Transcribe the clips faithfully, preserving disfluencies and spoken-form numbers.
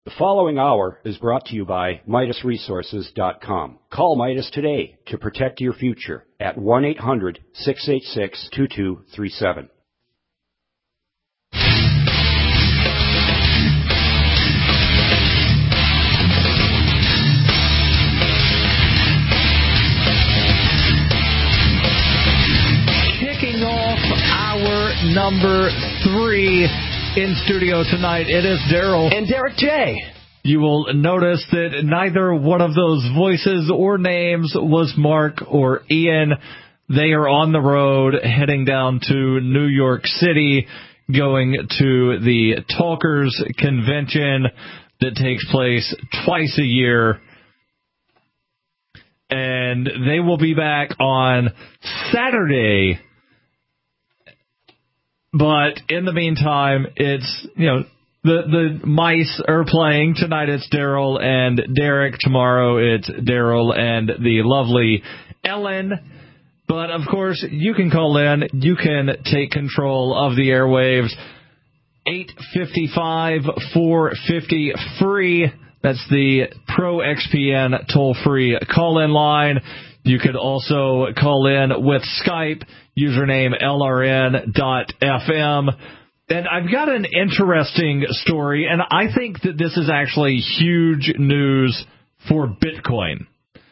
The following hour is brought to you by Midas Resources dot com. Call Midas today to protect your future at one eight hundred, six eight six, two two three seven. Kicking off hour number three in studio tonight, it is Daryl and Derek J. You will notice that neither one of those voices or names was Mark or Ian. They are on the road heading down to New York City, going to the Talkers Convention that takes place twice a year. And they will be back on Saturday. But in the meantime, it's, you know, the, the mice are playing. Tonight it's Daryl and Derek. Tomorrow it's Daryl and the lovely Ellen. But, of course, you can call in. You can take control of the airwaves. eight five five, four five zero, free. That's the Pro X P N toll-free call-in line. You could also call in with Skype, username L R N dot F M. And I've got an interesting story, and I think that this is actually huge news for Bitcoin.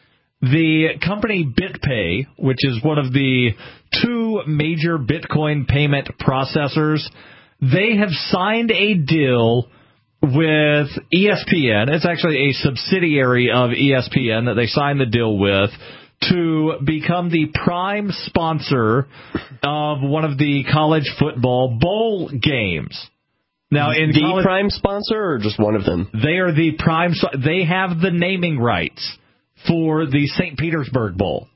The company BitPay, which is one of the two major Bitcoin payment processors, they have signed a deal with E S P N. It's actually a subsidiary of E S P N that they signed the deal with, to become the prime sponsor of one of the college football bowl games. Now, in the college, prime sponsor or just one of them? They are the prime. They have the naming rights for the Saint Petersburg Bowl.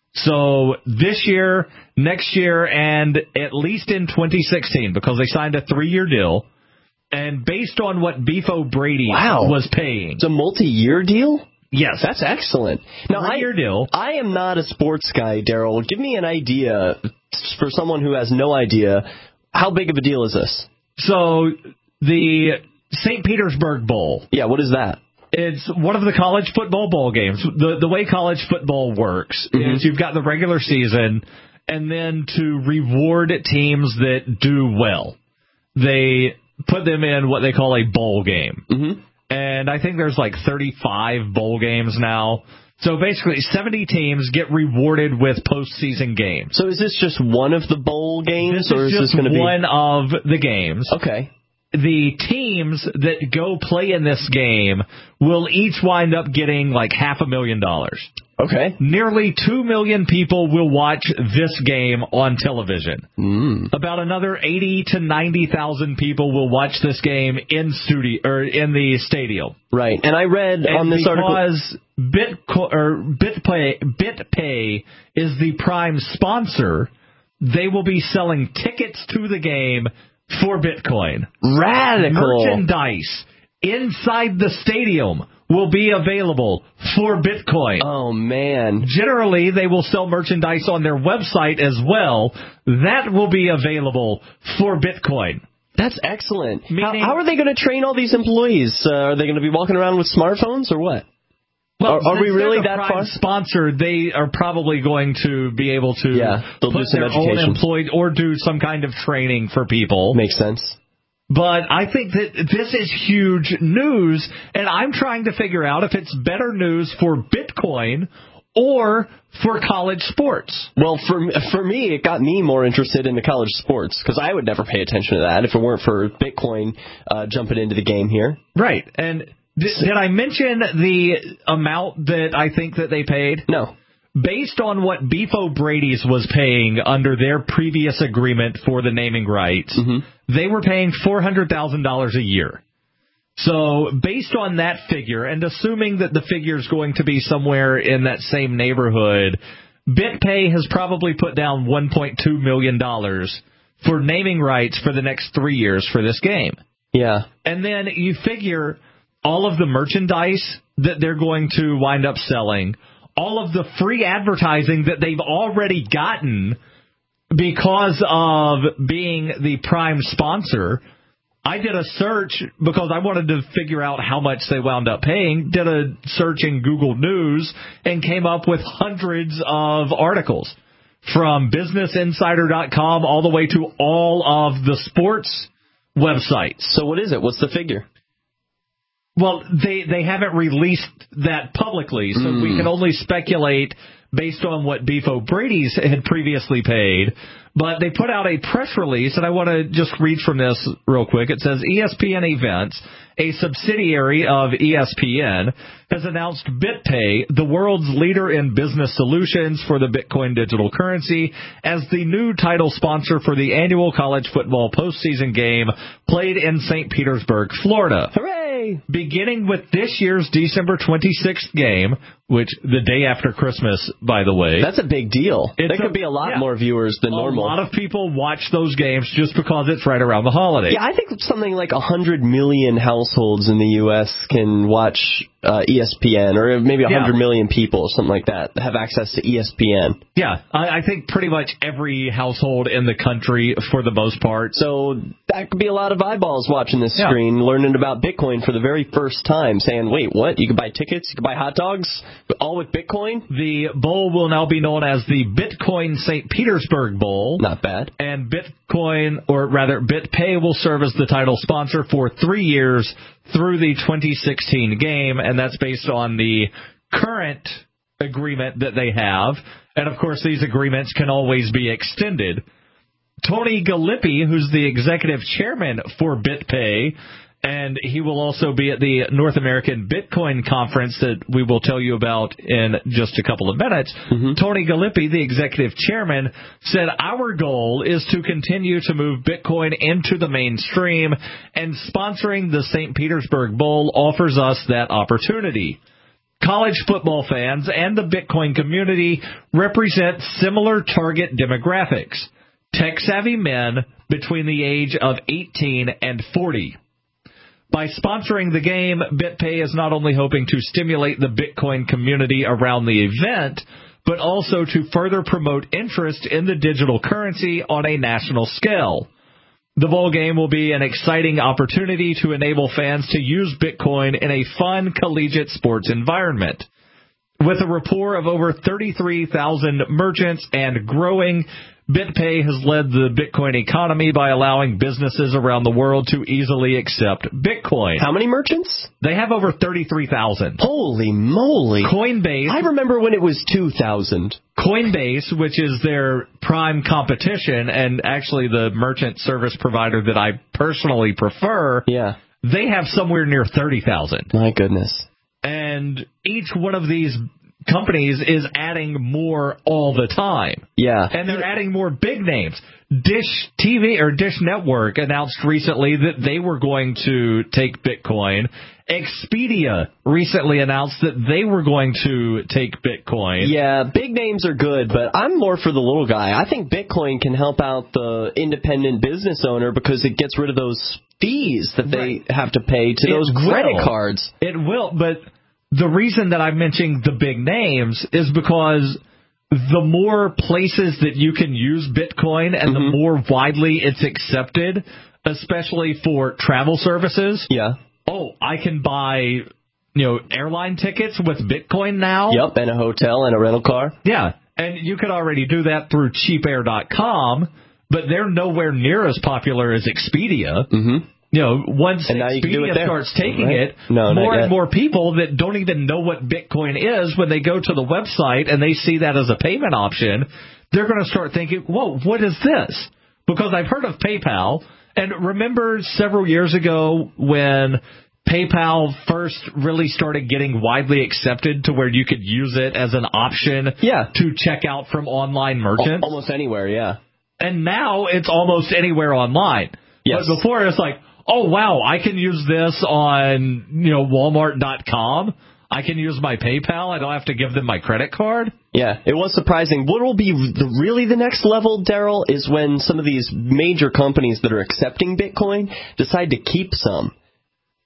So this year, next year, and at least in twenty sixteen, because they signed a three-year deal, and based on what Beef O'Brady wow. was paying. It's a multi-year deal? Yes. That's excellent. Now, I, deal. I am not a sports guy, Daryl. Give me an idea, for someone who has no idea, how big of a deal is this? So, the Saint Petersburg Bowl. Yeah, what is that? It's one of the college football bowl games. The the way college football works mm-hmm. is you've got the regular season, and then to reward teams that do well, they put them in what they call a bowl game. Mm-hmm. And I think there's like thirty-five bowl games now. So basically, seventy teams get rewarded with postseason games. So is this just one of the bowl games? This or is is just this gonna one be... of the games. Okay. The teams that go play in this game will each wind up getting like half a million dollars. Okay. Nearly two million people will watch this game on television. Mm. About another eighty to ninety thousand people will watch this game in studio or in the stadium. Right. And I read and on this article because Bitco- or BitPay, BitPay is the prime sponsor, they will be selling tickets to the game for Bitcoin. Radical. Merchandise inside the stadium will be available for Bitcoin. Oh, man. Generally, they will sell merchandise on their website as well. That will be available for Bitcoin. That's excellent. Meaning, how, how are they going to train all these employees? Uh, are they going to be walking around with smartphones or what? Well, are, are we really that far? Sponsor, they are probably going to be able to yeah, they'll put do some their education. own employees or do some kind of training for people. Makes sense. But I think that this is huge news, and I'm trying to figure out if it's better news for Bitcoin or for college sports. Well, for for me, it got me more interested in the college sports, because I would never pay attention to that if it weren't for Bitcoin uh, jumping into the game here. Right. And th- did I mention the amount that I think that they paid? No. Based on what Beef O'Brady's was paying under their previous agreement for the naming rights, mm-hmm. they were paying four hundred thousand dollars a year. So based on that figure, and assuming that the figure is going to be somewhere in that same neighborhood, BitPay has probably put down one point two million dollars for naming rights for the next three years for this game. Yeah. And then you figure all of the merchandise that they're going to wind up selling, all of the free advertising that they've already gotten because of being the prime sponsor, I did a search because I wanted to figure out how much they wound up paying, did a search in Google News, and came up with hundreds of articles from business insider dot com all the way to all of the sports websites. So what is it? What's the figure? Well, they, they haven't released that publicly, so mm. we can only speculate based on what Beef O'Brady's had previously paid. But they put out a press release, and I want to just read from this real quick. It says, E S P N Events, a subsidiary of E S P N, has announced BitPay, the world's leader in business solutions for the Bitcoin digital currency, as the new title sponsor for the annual college football postseason game played in Saint Petersburg, Florida. Hooray! Beginning with this year's December twenty-sixth game, which the day after Christmas, by the way. That's a big deal. There could a, be a lot yeah, more viewers than normal. A lot of people watch those games just because it's right around the holiday. Yeah, I think something like one hundred million households in the U S can watch uh, E S P N, or maybe one hundred yeah. million people, something like that, have access to E S P N. Yeah, I, I think pretty much every household in the country for the most part. So that could be a lot of eyeballs watching this yeah. screen, learning about Bitcoin for the very first time, saying, wait, what? You can buy tickets, you can buy hot dogs, all with Bitcoin? The bowl will now be known as the Bitcoin Saint Petersburg Bowl. Not bad. And Bitcoin, or rather BitPay, will serve as the title sponsor for three years through the twenty sixteen game, and that's based on the current agreement that they have. And, of course, these agreements can always be extended. Tony Gallippi, who's the executive chairman for BitPay, and he will also be at the North American Bitcoin Conference that we will tell you about in just a couple of minutes. Mm-hmm. Tony Gallippi, the executive chairman, said, our goal is to continue to move Bitcoin into the mainstream, and sponsoring the Saint Petersburg Bowl offers us that opportunity. College football fans and the Bitcoin community represent similar target demographics. Tech-savvy men between the age of eighteen and forty. By sponsoring the game, BitPay is not only hoping to stimulate the Bitcoin community around the event, but also to further promote interest in the digital currency on a national scale. The bowl game will be an exciting opportunity to enable fans to use Bitcoin in a fun collegiate sports environment. With a rapport of over thirty-three thousand merchants and growing, BitPay has led the Bitcoin economy by allowing businesses around the world to easily accept Bitcoin. How many merchants? They have over thirty-three thousand. Holy moly. Coinbase. I remember when it was two thousand. Coinbase, which is their prime competition and actually the merchant service provider that I personally prefer, yeah, they have somewhere near thirty thousand. My goodness. And each one of these companies is adding more all the time. Yeah. And they're adding more big names. Dish T V or Dish Network announced recently that they were going to take Bitcoin. Expedia recently announced that they were going to take Bitcoin. Yeah, big names are good, but I'm more for the little guy. I think Bitcoin can help out the independent business owner because it gets rid of those fees that right. they have to pay to it those credit will. cards. It will, but the reason that I'm mentioning the big names is because the more places that you can use Bitcoin and mm-hmm. the more widely it's accepted, especially for travel services. Yeah. Oh, I can buy, you know, airline tickets with Bitcoin now. Yep, and a hotel and a rental car. Yeah, and you could already do that through cheap air dot com, but they're nowhere near as popular as Expedia. Mm-hmm. You know, once and Expedia starts taking right. it, no, more and more people that don't even know what Bitcoin is, when they go to the website and they see that as a payment option, they're going to start thinking, whoa, what is this? Because I've heard of PayPal, and remember several years ago when PayPal first really started getting widely accepted to where you could use it as an option yeah. to check out from online merchants? Almost anywhere, yeah. And now it's almost anywhere online. Yes. But before it's like, oh, wow, I can use this on, you know, Walmart dot com. I can use my PayPal. I don't have to give them my credit card. Yeah, it was surprising. What will be the, really the next level, Daryl, is when some of these major companies that are accepting Bitcoin decide to keep some.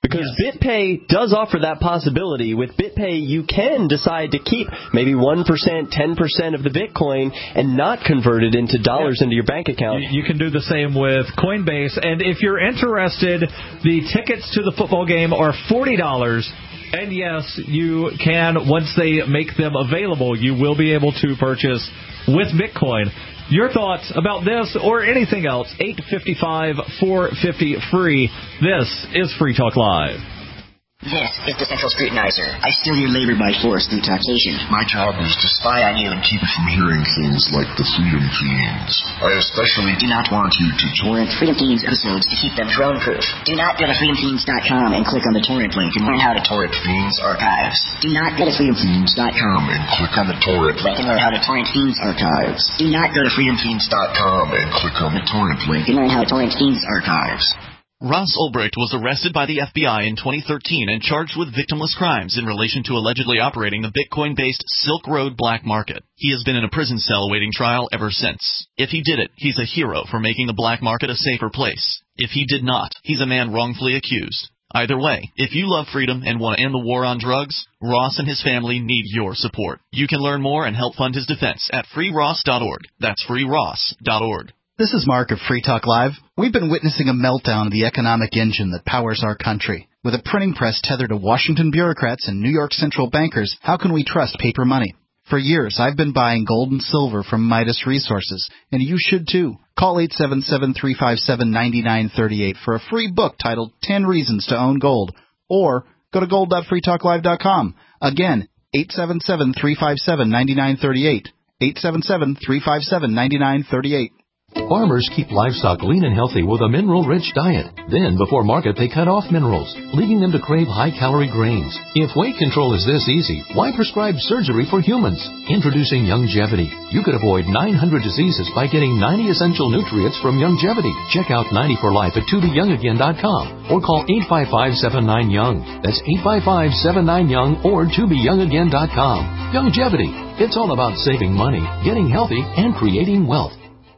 Because yes. BitPay does offer that possibility. With BitPay, you can decide to keep maybe one percent, ten percent of the Bitcoin and not convert it into dollars yeah. into your bank account. You, you can do the same with Coinbase. And if you're interested, the tickets to the football game are forty dollars. And yes, you can, once they make them available, you will be able to purchase with Bitcoin. Your thoughts about this or anything else, eight five five, four five zero, free. This is Free Talk Live. This is the Central Scrutinizer. I steal your labor by force through taxation. My job is to spy on you and keep you from hearing things like the Freedom Fiends. I especially do not want you to torrent Freedom Fiends episodes to keep them drone-proof. Do not go to freedom fiends dot com and click on the torrent link and learn how to torrent Fiends archives. Do not go to freedom fiends dot com and click on the torrent link and learn how to torrent Fiends archives. Do not go to freedom fiends dot com and click on the torrent link and learn how to torrent Fiends archives. Ross Ulbricht was arrested by the F B I in twenty thirteen and charged with victimless crimes in relation to allegedly operating the Bitcoin-based Silk Road black market. He has been in a prison cell awaiting trial ever since. If he did it, he's a hero for making the black market a safer place. If he did not, he's a man wrongfully accused. Either way, if you love freedom and want to end the war on drugs, Ross and his family need your support. You can learn more and help fund his defense at free ross dot org. That's free ross dot org. This is Mark of Free Talk Live. We've been witnessing a meltdown of the economic engine that powers our country. With a printing press tethered to Washington bureaucrats and New York central bankers, how can we trust paper money? For years, I've been buying gold and silver from Midas Resources, and you should too. Call eight seven seven, three five seven, nine nine three eight for a free book titled ten reasons to Own Gold, or go to gold dot free talk live dot com. Again, eight seven seven, three five seven, nine nine three eight, eight seven seven, three five seven, nine nine three eight. Farmers keep livestock lean and healthy with a mineral-rich diet. Then, before market, they cut off minerals, leaving them to crave high-calorie grains. If weight control is this easy, why prescribe surgery for humans? Introducing Youngevity. You could avoid nine hundred diseases by getting ninety essential nutrients from Youngevity. Check out ninety for life at to be young again dot com or call eight five five, seven nine, young. That's eight five five, seven nine, young or to be young again dot com. Youngevity. It's all about saving money, getting healthy, and creating wealth.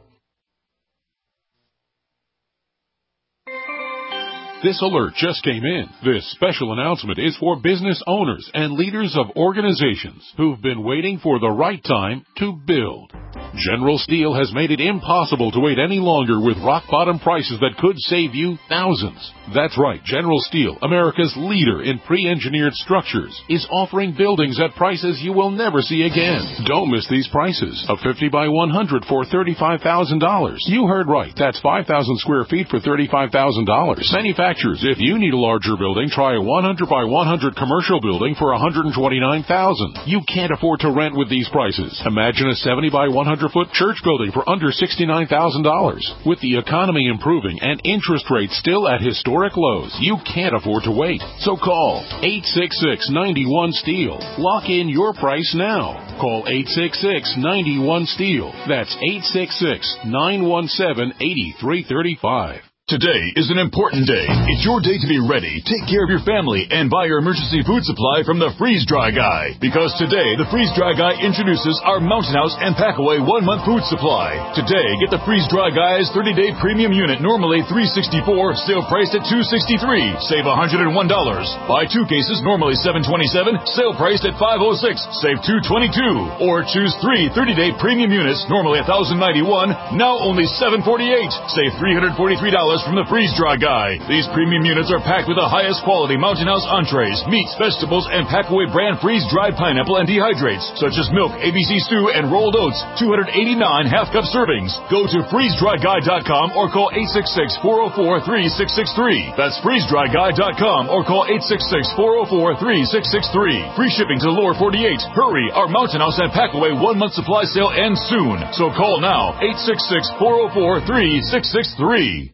This alert just came in. This special announcement is for business owners and leaders of organizations who've been waiting for the right time to build. General Steel has made it impossible to wait any longer with rock-bottom prices that could save you thousands. That's right, General Steel, America's leader in pre-engineered structures, is offering buildings at prices you will never see again. Don't miss these prices. A fifty by one hundred for thirty-five thousand dollars. You heard right. That's five thousand square feet for thirty-five thousand dollars. Manufacturers, if you need a larger building, try a one hundred by one hundred commercial building for one hundred twenty-nine thousand dollars. You can't afford to rent with these prices. Imagine a seventy by one hundred foot church building for under sixty-nine thousand dollars. With the economy improving and interest rates still at historic lows, you can't afford to wait. So call eight six six, nine one, STEEL. Lock in your price now. Call eight six six, nine one, STEEL. That's eight six six, nine one seven, eight three three five. Today is an important day. It's your day to be ready, take care of your family, and buy your emergency food supply from the Freeze Dry Guy. Because today, the Freeze Dry Guy introduces our Mountain House and Packaway one-month food supply. Today, get the Freeze Dry Guy's thirty-day premium unit, normally three hundred sixty-four dollars, sale priced at two hundred sixty-three dollars. Save one hundred one dollars. Buy two cases, normally seven hundred twenty-seven dollars, sale priced at five hundred six dollars. Save two hundred twenty-two dollars. Or choose three thirty-day premium units, normally one thousand ninety-one dollars, now only seven hundred forty-eight dollars. Save three hundred forty-three dollars from the Freeze Dry Guy. These premium units are packed with the highest quality Mountain House entrees, meats, vegetables, and Packaway brand freeze-dried pineapple and dehydrates, such as milk, A B C stew, and rolled oats, two hundred eighty-nine half-cup servings. Go to freeze dry guy dot com or call eight six six, four zero four, three six six three. That's freeze dry guy dot com or call eight six six, four zero four, three six six three. Free shipping to the lower forty-eight. Hurry, our Mountain House and Packaway one-month supply sale ends soon. So call now, eight six six, four zero four, three six six three.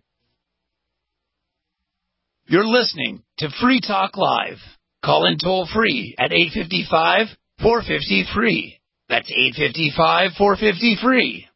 You're listening to Free Talk Live. Call in toll free at eight five five, four five zero, free. That's eight five five, four five zero, free.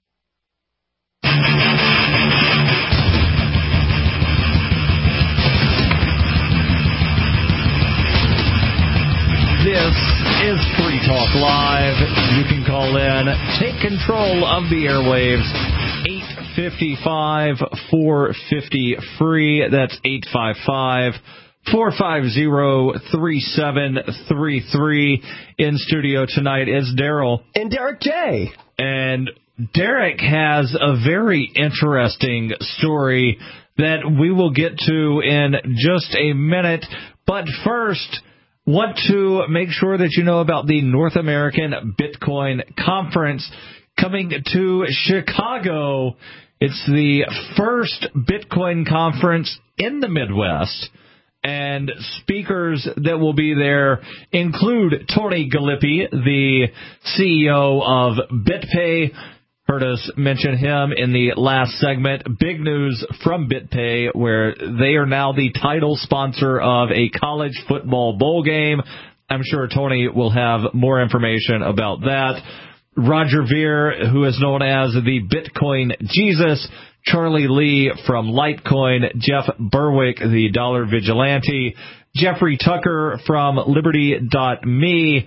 This is Free Talk Live. You can call in, take control of the airwaves. eight five five, four five zero, free. That's eight five five, four five zero, three seven three three. In studio tonight is Daryl. And Derek J. And Derek has a very interesting story that we will get to in just a minute. But first, want to make sure that you know about the North American Bitcoin Conference coming to Chicago. It's the first Bitcoin conference in the Midwest. And speakers that will be there include Tony Gallippi, the C E O of BitPay. Heard us mention him in the last segment. Big news from BitPay, where they are now the title sponsor of a college football bowl game. I'm sure Tony will have more information about that. Roger Ver, who is known as the Bitcoin Jesus, Charlie Lee from Litecoin, Jeff Berwick, the Dollar Vigilante, Jeffrey Tucker from Liberty dot me,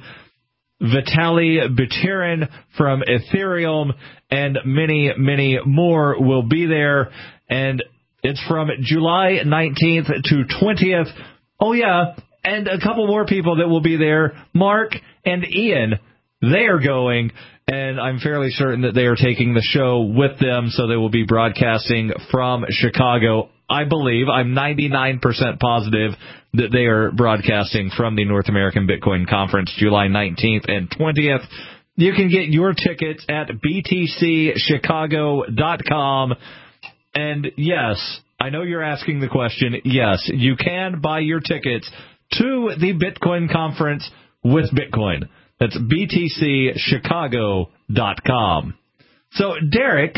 Vitaly Buterin from Ethereum, and many, many more will be there. And it's from July nineteenth to twentieth. Oh, yeah, and a couple more people that will be there. Mark and Ian, they are going. And I'm fairly certain that they are taking the show with them, so they will be broadcasting from Chicago. I believe, I'm ninety-nine percent positive that they are broadcasting from the North American Bitcoin Conference, July nineteenth and twentieth. You can get your tickets at b t c chicago dot com. And yes, I know you're asking the question. Yes, you can buy your tickets to the Bitcoin Conference with Bitcoin. That's b t c chicago dot com. So, Derek,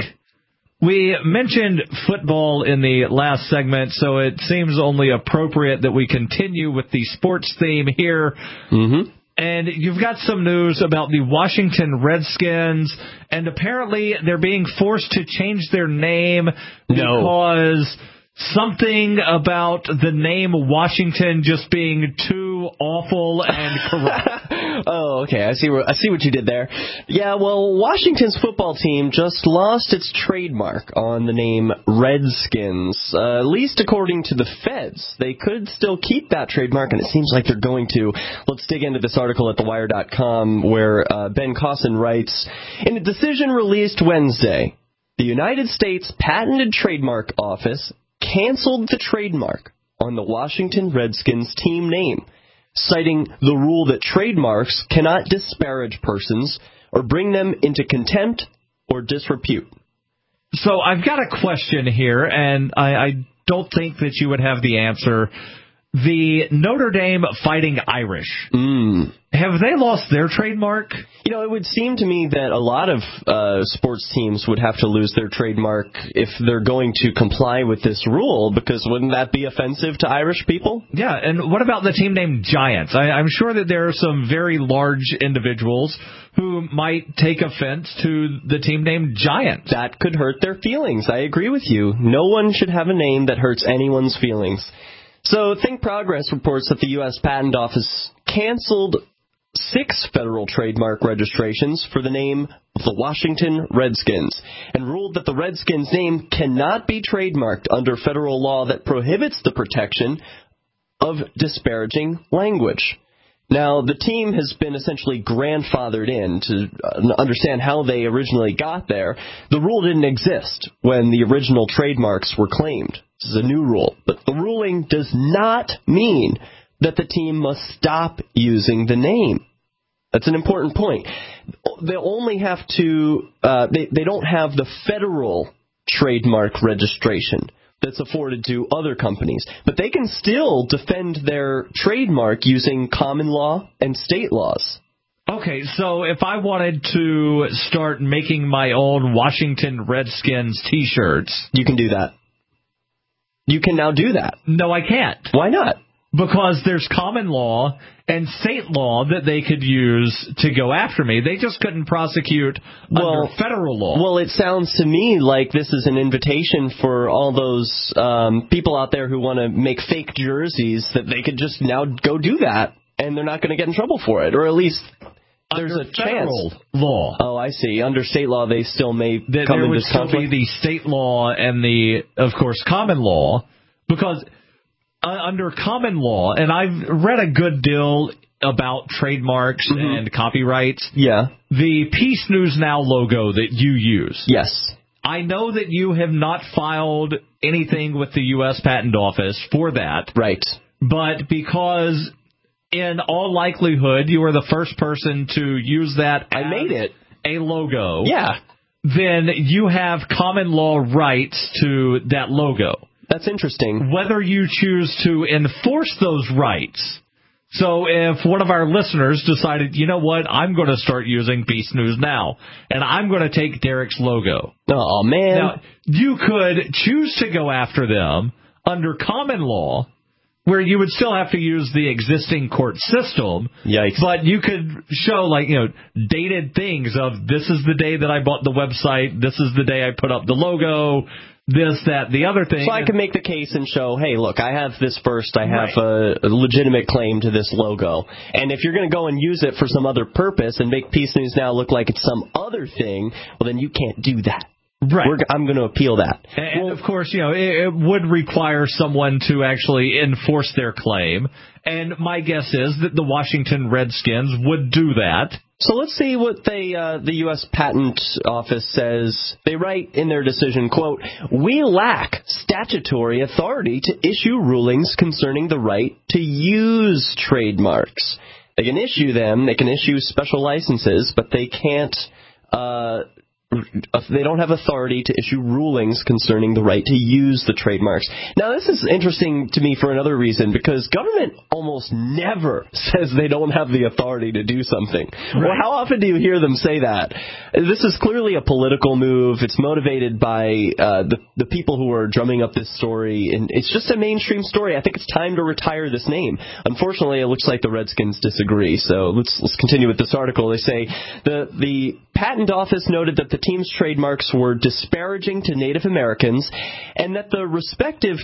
we mentioned football in the last segment, so it seems only appropriate that we continue with the sports theme here. Mm-hmm. And you've got some news about the Washington Redskins, and apparently they're being forced to change their name no. because something about the name Washington just being too awful and corrupt. Oh, okay. I see. Where, I see what you did there. Yeah. Well, Washington's football team just lost its trademark on the name Redskins. Uh, at least according to the feds, they could still keep that trademark, and it seems like they're going to. Let's dig into this article at the wire dot com, where uh, Ben Cosson writes, in a decision released Wednesday, the United States Patent and Trademark Office canceled the trademark on the Washington Redskins team name, citing the rule that trademarks cannot disparage persons or bring them into contempt or disrepute. So I've got a question here, and I, I don't think that you would have the answer. The Notre Dame Fighting Irish, mm. have they lost their trademark? You know, it would seem to me that a lot of uh, sports teams would have to lose their trademark if they're going to comply with this rule, because wouldn't that be offensive to Irish people? Yeah, and what about the team named Giants? I, I'm sure that there are some very large individuals who might take offense to the team named Giants. That could hurt their feelings. I agree with you. No one should have a name that hurts anyone's feelings. So Think Progress reports that the U S Patent Office canceled six federal trademark registrations for the name of the Washington Redskins and ruled that the Redskins name cannot be trademarked under federal law that prohibits the protection of disparaging language. Now, the team has been essentially grandfathered in to understand how they originally got there. The rule didn't exist when the original trademarks were claimed. This is a new rule. But the ruling does not mean that the team must stop using the name. That's an important point. They only have to, uh, they, they don't have the federal trademark registration that's afforded to other companies. But they can still defend their trademark using common law and state laws. Okay, so if I wanted to start making my own Washington Redskins T-shirts... You can do that. You can now do that. No, I can't. Why not? Because there's common law and state law that they could use to go after me. They just couldn't prosecute well, under federal law. Well, it sounds to me like this is an invitation for all those um, people out there who want to make fake jerseys, that they could just now go do that, and they're not going to get in trouble for it, or at least... There's under a federal chance. law. Oh, I see. Under state law, they still may that come there into would still conflict. be the state law and the, of course, common law, because uh, under common law, and I've read a good deal about trademarks mm-hmm. and copyrights. Yeah. The Peace News Now logo that you use. Yes. I know that you have not filed anything with the U S Patent Office for that. Right. But because in all likelihood you are the first person to use that I as made it. a logo. Yeah. Then you have common law rights to that logo. That's interesting. Whether you choose to enforce those rights. So if one of our listeners decided, you know what, I'm going to start using Peace News Now, and I'm going to take Derek's logo. Oh, man. Now, you could choose to go after them under common law, where you would still have to use the existing court system. Yikes. But you could show, like, you know, dated things of this is the day that I bought the website, this is the day I put up the logo, this, that, the other thing. So I can make the case and show, hey, look, I have this first. I have right. a, a legitimate claim to this logo. And if you're going to go and use it for some other purpose and make Peace News Now look like it's some other thing, well, then you can't do that. Right. We're, I'm going to appeal that. And, well, of course, you know, it, it would require someone to actually enforce their claim. And my guess is that the Washington Redskins would do that. So let's see what they, uh, the U S Patent Office says. They write in their decision, quote, "We lack statutory authority to issue rulings concerning the right to use trademarks. They can issue them, they can issue special licenses, but they can't, uh, they don't have authority to issue rulings concerning the right to use the trademarks." Now, this is interesting to me for another reason, because government almost never says they don't have the authority to do something. Right. Well, how often do you hear them say that? This is clearly a political move. It's motivated by uh, the, the people who are drumming up this story, and it's just a mainstream story. I think it's time to retire this name. Unfortunately, it looks like the Redskins disagree, so let's, let's continue with this article. They say the, the Patent Office noted that the team's trademarks were disparaging to Native Americans, and that the respective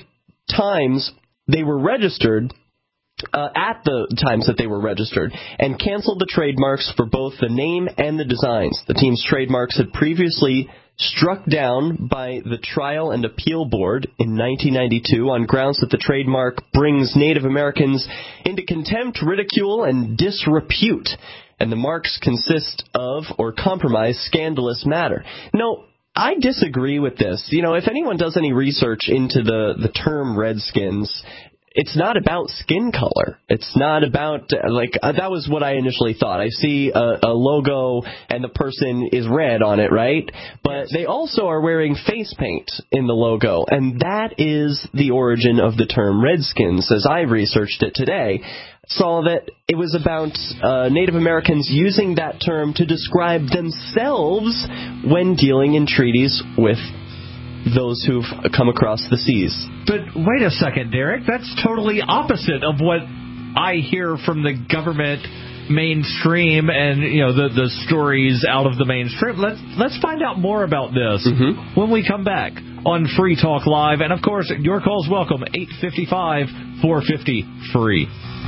times they were registered, uh, at the times that they were registered, and canceled the trademarks for both the name and the designs. The team's trademarks had previously struck down by the Trial and Appeal Board in nineteen ninety-two on grounds that the trademark brings Native Americans into contempt, ridicule, and disrepute, and the marks consist of or compromise scandalous matter. No, I disagree with this. You know, if anyone does any research into the, the term Redskins, it's not about skin color. It's not about, like, uh, that was what I initially thought. I see a, a logo and the person is red on it, right? But they also are wearing face paint in the logo, and that is the origin of the term Redskins, as I've researched it today. Saw that it was about uh, Native Americans using that term to describe themselves when dealing in treaties with those who've come across the seas. But wait a second, Derek. That's totally opposite of what I hear from the government mainstream and, you know, the the stories out of the mainstream. Let's let's find out more about this mm-hmm. when we come back on Free Talk Live. And, of course, your call's welcome, eight five five, four five zero, free.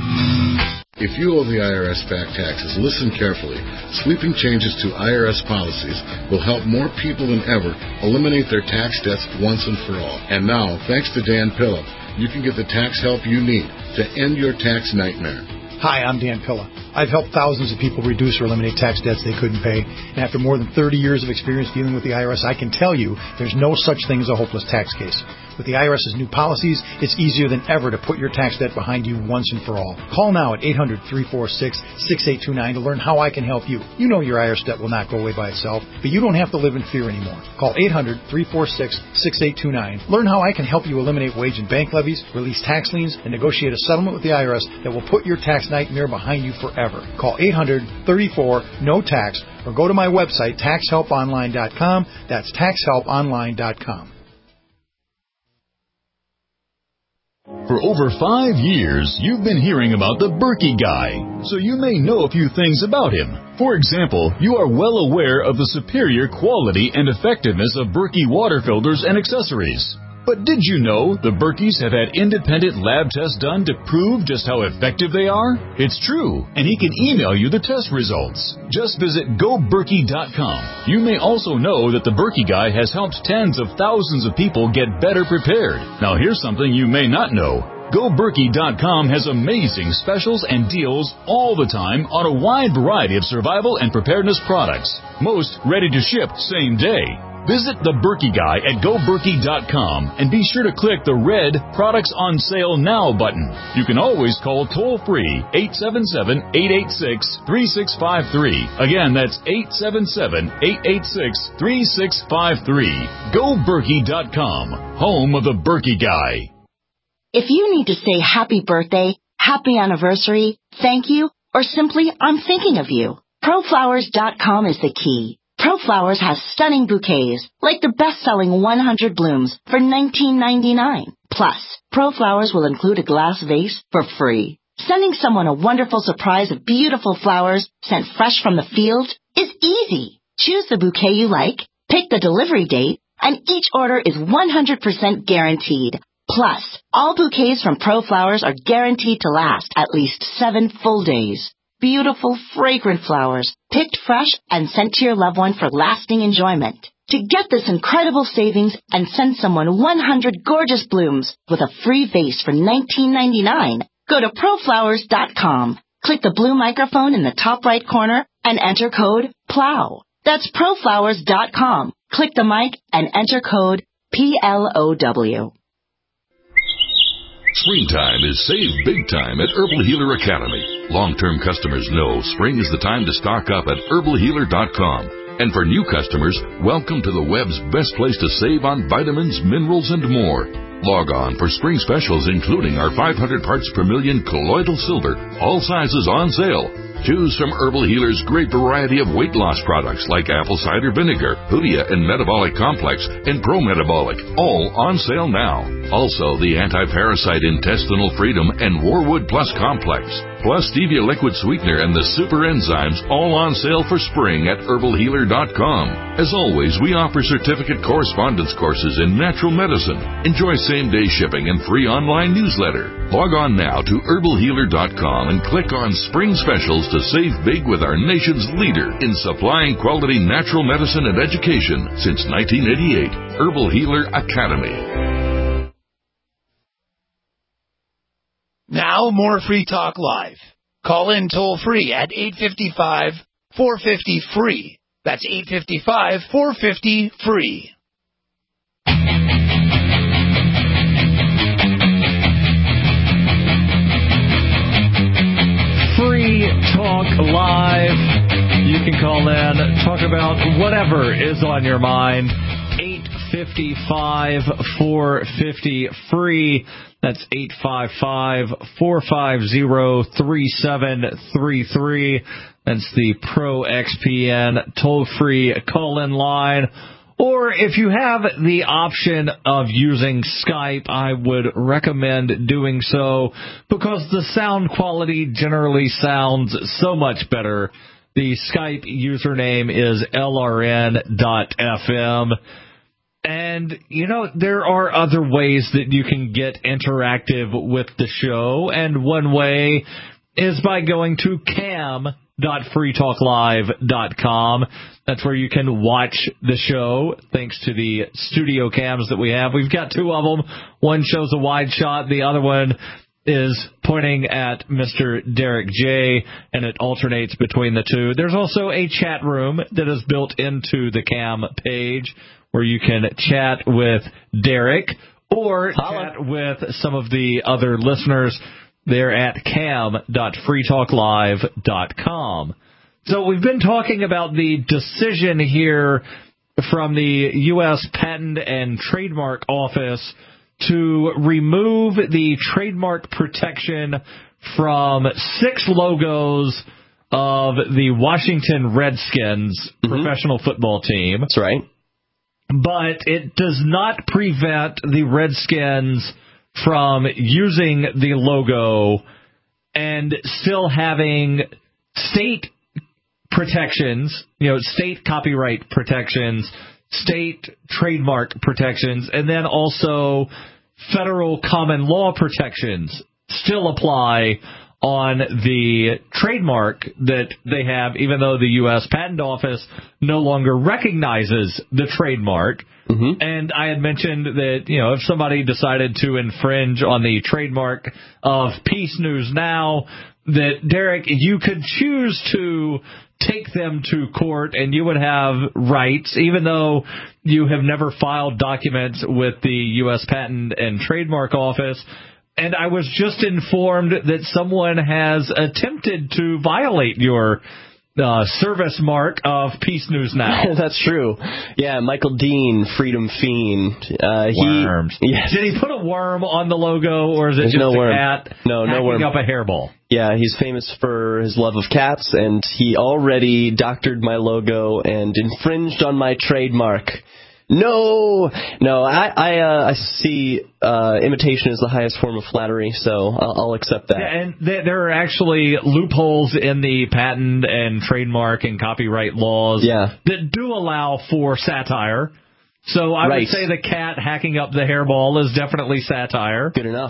If you owe the I R S back taxes, listen carefully. Sweeping changes to I R S policies will help more people than ever eliminate their tax debts once and for all. And now, thanks to Dan Pilla, you can get the tax help you need to end your tax nightmare. Hi, I'm Dan Pilla. I've helped thousands of people reduce or eliminate tax debts they couldn't pay. And after more than thirty years of experience dealing with the I R S, I can tell you there's no such thing as a hopeless tax case. With the IRS's new policies, it's easier than ever to put your tax debt behind you once and for all. Call now at eight hundred, three four six, six eight two nine to learn how I can help you. You know your I R S debt will not go away by itself, but you don't have to live in fear anymore. Call eight hundred, three four six, six eight two nine. Learn how I can help you eliminate wage and bank levies, release tax liens, and negotiate a settlement with the I R S that will put your tax nightmare behind you forever. Call eight hundred, thirty-four, no tax or go to my website, tax help online dot com. That's tax help online dot com. For over five years, you've been hearing about the Berkey Guy, so you may know a few things about him. For example, you are well aware of the superior quality and effectiveness of Berkey water filters and accessories. But did you know the Berkeys have had independent lab tests done to prove just how effective they are? It's true, and he can email you the test results. Just visit go berkey dot com. You may also know that the Berkey Guy has helped tens of thousands of people get better prepared. Now here's something you may not know. Go Berkey dot com has amazing specials and deals all the time on a wide variety of survival and preparedness products. Most ready to ship same day. Visit the Berkey Guy at Go Berkey dot com and be sure to click the red Products on Sale Now button. You can always call toll-free eight seven seven, eight eight six, three six five three. Again, that's eight seven seven, eight eight six, three six five three. Go Berkey dot com, home of the Berkey Guy. If you need to say happy birthday, happy anniversary, thank you, or simply I'm thinking of you, Pro Flowers dot com is the key. ProFlowers has stunning bouquets, like the best-selling one hundred blooms for nineteen ninety-nine. Plus, ProFlowers will include a glass vase for free. Sending someone a wonderful surprise of beautiful flowers sent fresh from the field is easy. Choose the bouquet you like, pick the delivery date, and each order is one hundred percent guaranteed. Plus, all bouquets from ProFlowers are guaranteed to last at least seven full days. Beautiful, fragrant flowers, picked fresh and sent to your loved one for lasting enjoyment. To get this incredible savings and send someone one hundred gorgeous blooms with a free vase for nineteen ninety-nine, go to Pro Flowers dot com. Click the blue microphone in the top right corner and enter code PLOW. That's Pro Flowers dot com. Click the mic and enter code P L O W. Springtime is save big time at Herbal Healer Academy. Long-term customers know spring is the time to stock up at herbal healer dot com. And for new customers, welcome to the web's best place to save on vitamins, minerals, and more. Log on for spring specials including our five hundred parts per million colloidal silver, all sizes on sale. Choose from Herbal Healer's great variety of weight loss products like apple cider vinegar, Hoodia and Metabolic Complex, and Pro Metabolic, all on sale now. Also, the Anti-Parasite Intestinal Freedom and Warwood Plus Complex, plus Stevia Liquid Sweetener and the Super Enzymes, all on sale for spring at herbal healer dot com. As always, we offer certificate correspondence courses in natural medicine. Enjoy same-day shipping and free online newsletter. Log on now to herbal healer dot com and click on Spring Specials to save big with our nation's leader in supplying quality natural medicine and education since nineteen eighty-eight, Herbal Healer Academy. Now more Free Talk Live. Call in toll free at eight five five, four five zero, free. That's eight five five, four five zero, free. Free Talk Live. You can call in, talk about whatever is on your mind. eight five five, four five zero, free. That's eight five five, four five zero, three seven three three. That's the Pro X P N toll-free call-in line. Or if you have the option of using Skype, I would recommend doing so because the sound quality generally sounds so much better. The Skype username is L R N dot F M. And, you know, there are other ways that you can get interactive with the show, and one way is by going to cam dot free talk live dot com. That's where you can watch the show, thanks to the studio cams that we have. We've got two of them. One shows a wide shot. The other one is pointing at Mister Derek J, and it alternates between the two. There's also a chat room that is built into the cam page where you can chat with Derek or Holla. chat with some of the other listeners. They're at cam dot free talk live dot com. So we've been talking about the decision here from the U S Patent and Trademark Office to remove the trademark protection from six logos of the Washington Redskins mm-hmm. professional football team. That's right. But it does not prevent the Redskins from using the logo and still having state protections, you know, state copyright protections, state trademark protections, and then also federal common law protections still apply on the trademark that they have, even though the U S Patent Office no longer recognizes the trademark. Mm-hmm. And I had mentioned that, you know, if somebody decided to infringe on the trademark of Peace News Now, that, Derek, you could choose to take them to court and you would have rights, even though you have never filed documents with the U S Patent and Trademark Office. And I was just informed that someone has attempted to violate your uh, service mark of Peace News Now. That's true. Yeah, Michael Dean, Freedom Fiend. Uh, he, Worms. Yes. Did he put a worm on the logo, or is it There's just no a worm. cat No, no hacking worm. up a hairball? Yeah, he's famous for his love of cats, and he already doctored my logo and infringed on my trademark. No, no, I I, uh, I see uh, imitation is the highest form of flattery, so I'll, I'll accept that. Yeah, and th- there are actually loopholes in the patent and trademark and copyright laws yeah. that do allow for satire. So I right. would say the cat hacking up the hairball is definitely satire. Good enough.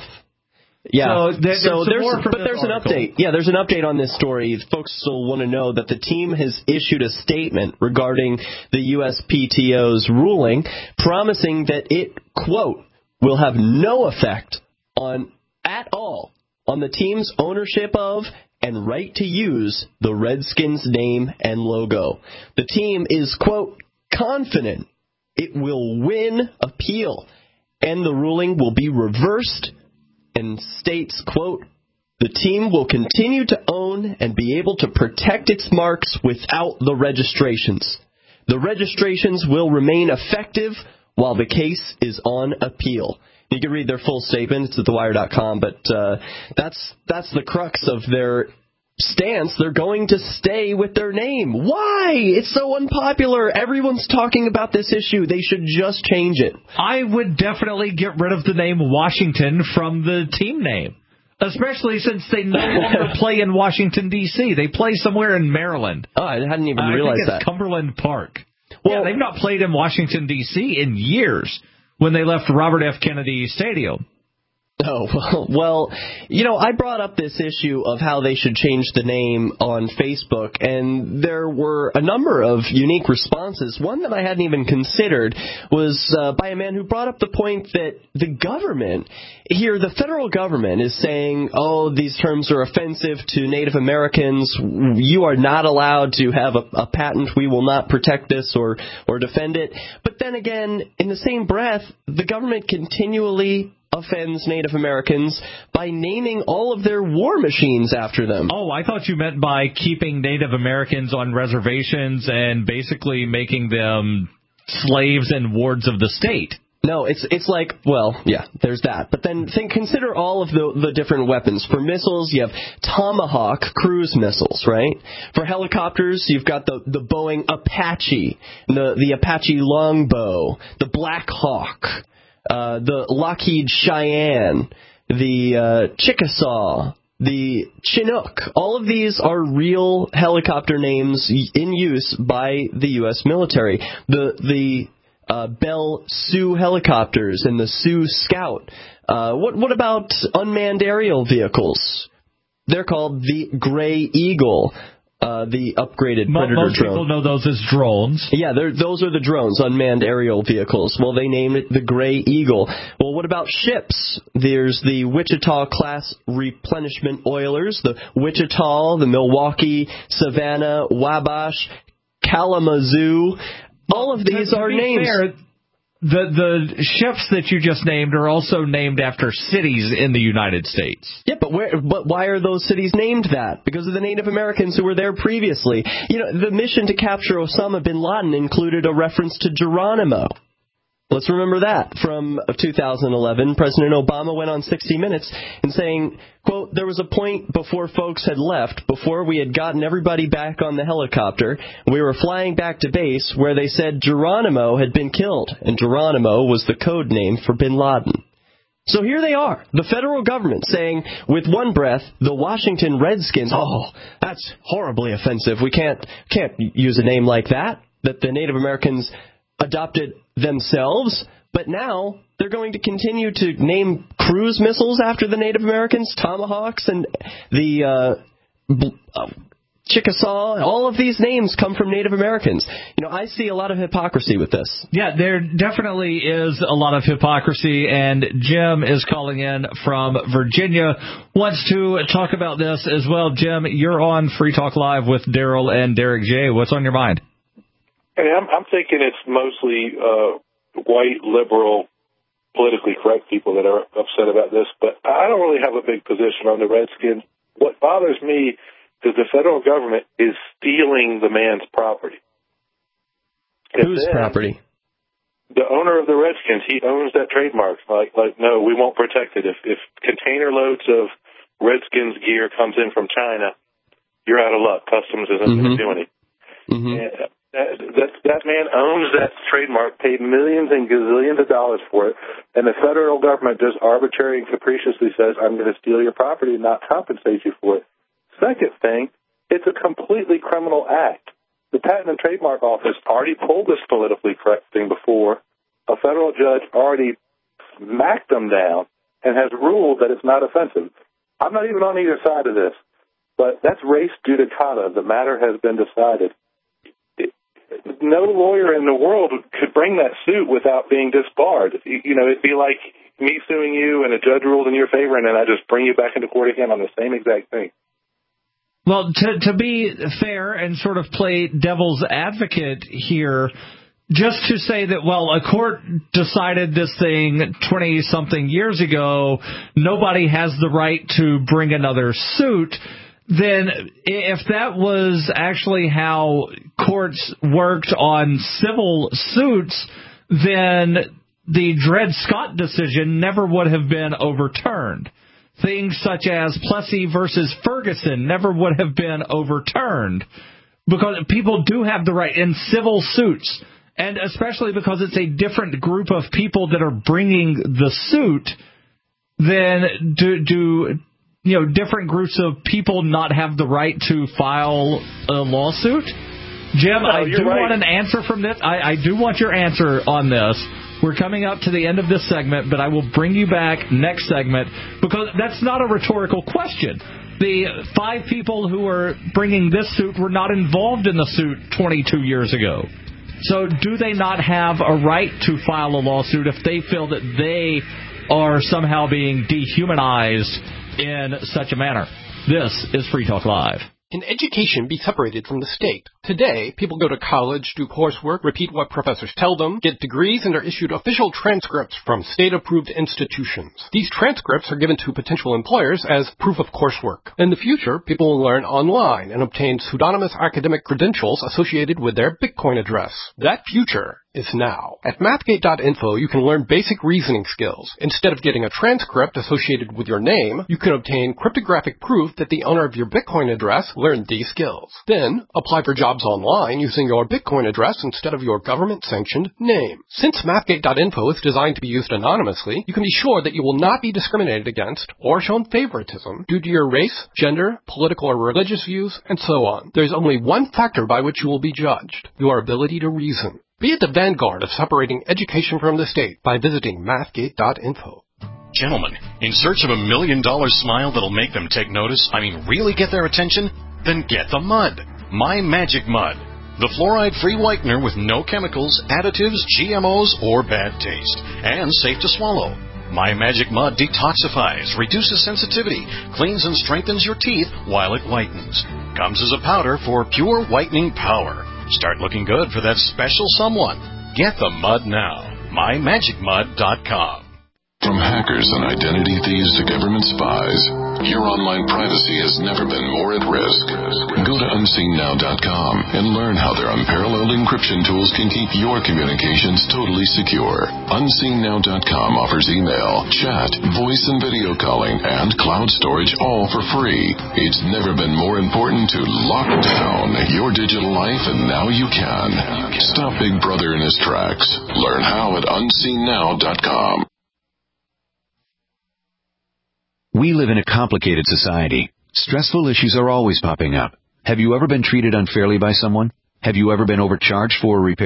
Yeah, so, there, so there's, there's more from but this there's article. an update. Yeah, there's an update on this story. Folks still want to know that the team has issued a statement regarding the U S P T O's ruling, promising that it, quote, will have no effect on at all on the team's ownership of and right to use the Redskins name and logo. The team is, quote, confident it will win appeal and the ruling will be reversed, and states, quote, the team will continue to own and be able to protect its marks without the registrations. The registrations will remain effective while the case is on appeal. You can read their full statement. It's at the wire dot com, but uh, that's that's the crux of their stance. They're going to stay with their name. Why? It's so unpopular. Everyone's talking about this issue. They should just change it. I would definitely get rid of the name Washington from the team name, especially since they no longer play in Washington, D C They play somewhere in Maryland. Oh, I hadn't even uh, realized I think it's that. Cumberland Park. Well, yeah, they've not played in Washington, D C in years when they left Robert F. Kennedy Stadium. Oh, well, well, you know, I brought up this issue of how they should change the name on Facebook, and there were a number of unique responses. One that I hadn't even considered was uh, by a man who brought up the point that the government, here, the federal government is saying, oh, these terms are offensive to Native Americans. You are not allowed to have a, a patent. We will not protect this or, or defend it. But then again, in the same breath, the government continually offends Native Americans by naming all of their war machines after them. Oh, I thought you meant by keeping Native Americans on reservations and basically making them slaves and wards of the state. No, it's it's like, well, yeah, there's that. But then think, consider all of the, the different weapons. For missiles, you have Tomahawk cruise missiles, right? For helicopters, you've got the, the Boeing Apache, the, the Apache Longbow, the Black Hawk, Uh, the Lockheed Cheyenne, the uh, Chickasaw, the Chinook. All of these are real helicopter names in use by the U S military. The the uh, Bell Sioux helicopters and the Sioux Scout. Uh, what what about unmanned aerial vehicles? They're called the Gray Eagle. Uh, the upgraded Predator Most drone. people know those as drones. Yeah, those are the drones, unmanned aerial vehicles. Well, they named it the Gray Eagle. Well, what about ships? There's the Wichita-class replenishment oilers, the Wichita, the Milwaukee, Savannah, Wabash, Kalamazoo. All of these to are be names. Fair, The the ships that you just named are also named after cities in the United States. Yeah, but where? But why are those cities named that? Because of the Native Americans who were there previously. You know, the mission to capture Osama bin Laden included a reference to Geronimo. Let's remember that. From two thousand eleven, President Obama went on sixty minutes and saying, quote, there was a point before folks had left, before we had gotten everybody back on the helicopter, we were flying back to base where they said Geronimo had been killed, and Geronimo was the code name for bin Laden. So here they are, the federal government saying with one breath, the Washington Redskins, oh, that's horribly offensive. We can't can't use a name like that, that the Native Americans adopted themselves. But now they're going to continue to name cruise missiles after the Native Americans, Tomahawks, and the uh, bl- uh, Chickasaw. All of these names come from Native Americans. You know, I see a lot of hypocrisy with this. Yeah, there definitely is a lot of hypocrisy, and Jim is calling in from Virginia, wants to talk about this as well. Jim, you're on Free Talk Live with Daryl and Derek J. What's on your mind? Hey, I'm, I'm thinking it's mostly uh, white, liberal, politically correct people that are upset about this, but I don't really have a big position on the Redskins. What bothers me is the federal government is stealing the man's property. Whose property? The owner of the Redskins, he owns that trademark. Like, like, no, we won't protect it. If, if container loads of Redskins gear comes in from China, you're out of luck. Customs isn't mm-hmm. going to do anything. Mm-hmm. And that, that, that man owns that trademark, paid millions and gazillions of dollars for it, and the federal government just arbitrarily and capriciously says, I'm going to steal your property and not compensate you for it. Second thing, it's a completely criminal act. The Patent and Trademark Office already pulled this politically correct thing before. A federal judge already smacked them down and has ruled that it's not offensive. I'm not even on either side of this, but that's res judicata. The matter has been decided. It, no lawyer in the world could bring that suit without being disbarred. You know, it'd be like me suing you and a judge ruled in your favor, and then I just bring you back into court again on the same exact thing. Well, to, to be fair and sort of play devil's advocate here, just to say that, well, a court decided this thing twenty-something years ago, nobody has the right to bring another suit, then if that was actually how courts worked on civil suits, then the Dred Scott decision never would have been overturned. Things such as Plessy versus Ferguson never would have been overturned because people do have the right in civil suits, and especially because it's a different group of people that are bringing the suit, then do, do you know, different groups of people not have the right to file a lawsuit? Jim, no, I do right. want an answer from this. I, I do want your answer on this. We're coming up to the end of this segment, but I will bring you back next segment because that's not a rhetorical question. The five people who are bringing this suit were not involved in the suit twenty-two years ago. So do they not have a right to file a lawsuit if they feel that they are somehow being dehumanized in such a manner? This is Free Talk Live. Can education be separated from the state? Today, people go to college, do coursework, repeat what professors tell them, get degrees, and are issued official transcripts from state-approved institutions. These transcripts are given to potential employers as proof of coursework. In the future, people will learn online and obtain pseudonymous academic credentials associated with their Bitcoin address. That future is now. At mathgate dot info, you can learn basic reasoning skills. Instead of getting a transcript associated with your name, you can obtain cryptographic proof that the owner of your Bitcoin address learned these skills. Then, apply for jobs online using your Bitcoin address instead of your government-sanctioned name. Since mathgate dot info is designed to be used anonymously, you can be sure that you will not be discriminated against or shown favoritism due to your race, gender, political or religious views, and so on. There's only one factor by which you will be judged: your ability to reason. Be at the vanguard of separating education from the state by visiting mathgate dot info. Gentlemen, in search of a million dollar smile that'll make them take notice, I mean really get their attention? Then get the mud. My Magic Mud. The fluoride-free whitener with no chemicals, additives, G M Os, or bad taste. And safe to swallow. My Magic Mud detoxifies, reduces sensitivity, cleans and strengthens your teeth while it whitens. Comes as a powder for pure whitening power. Start looking good for that special someone. Get the mud now. my magic mud dot com. From hackers and identity thieves to government spies, your online privacy has never been more at risk. Go to unseen now dot com and learn how their unparalleled encryption tools can keep your communications totally secure. unseen now dot com offers email, chat, voice and video calling, and cloud storage all for free. It's never been more important to lock down your digital life, and now you can. Stop Big Brother in his tracks. Learn how at unseen now dot com. We live in a complicated society. Stressful issues are always popping up. Have you ever been treated unfairly by someone? Have you ever been overcharged for a repair?